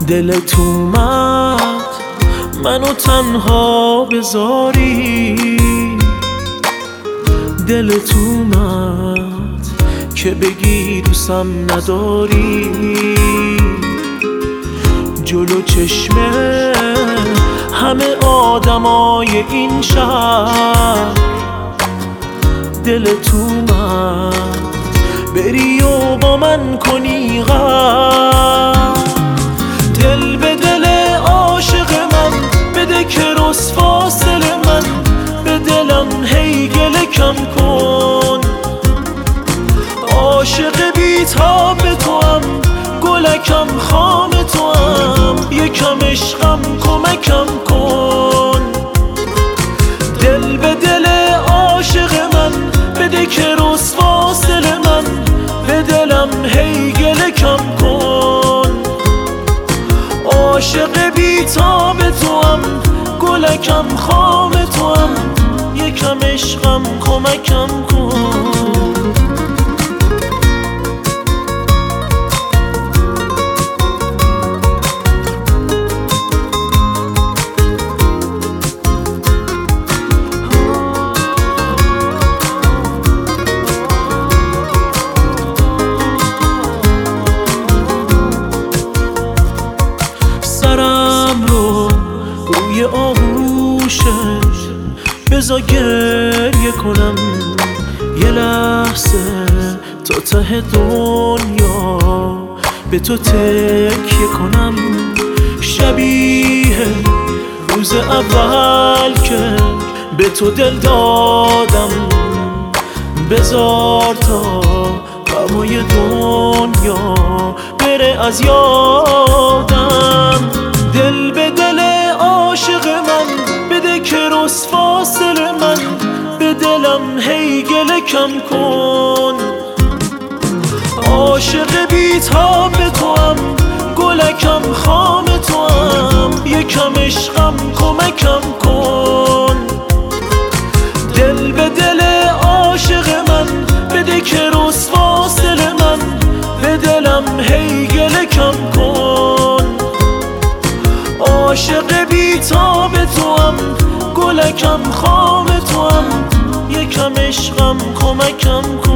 دلت اومد منو تنها بذاری، دلت اومد که بگی دوستم نداری. جلو چشمه همه آدمای این شهر دلت اومد بری و با من کنی غم. دل به دل عاشق من بده که رس فاصل من، به دلم هی گله کم کن. عاشق بی‌تاب توام، گلکم خام توام، یکم عشقم کمکم کن. دل به دل عاشق من بده که رس فاصل من، به دلم هی گله کم کن. عاشق بی‌تاب توام، گلکم خام توام، یکم عشقم کمکم کن. سرم رو روی آغوشت بذار گریه کنم یه لحظه، تا ته دنیا به تو تکیه کنم. شبیه روز اول که به تو دل دادم، بذار تا غمای دنیا بره از یادم. دل به دل عاشق من بده که رس فاصل من، به دلم هی گله کم کن. عاشق بی‌تاب توام، گلکم خام توام، یکم عشقم کمکم کن. دل به دل عاشق من بده که رس فاصل من، به دلم هی گله کم کن. عاشق بی‌تاب توام، گلکم خام توام، یکم عشقم کمکم کن.